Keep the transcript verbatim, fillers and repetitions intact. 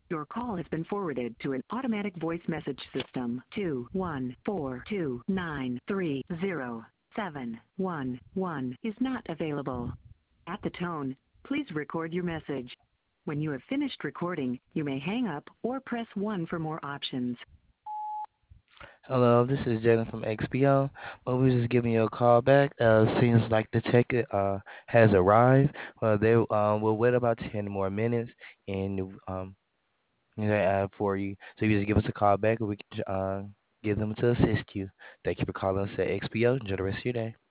Your call has been forwarded to an automatic voice message system. Two one four two nine three zero seven one one is not available. At the tone, please record your message. When you have finished recording, you may hang up or press one for more options. Hello, this is Jalen from X P O. Well, we're just giving you a call back. Uh, seems like the tech uh has arrived. Well, they uh will wait about ten more minutes, and um, you know, uh, for you. So you just give us a call back, and we can uh give them to assist you. Thank you for calling us at X P O. Enjoy the rest of your day.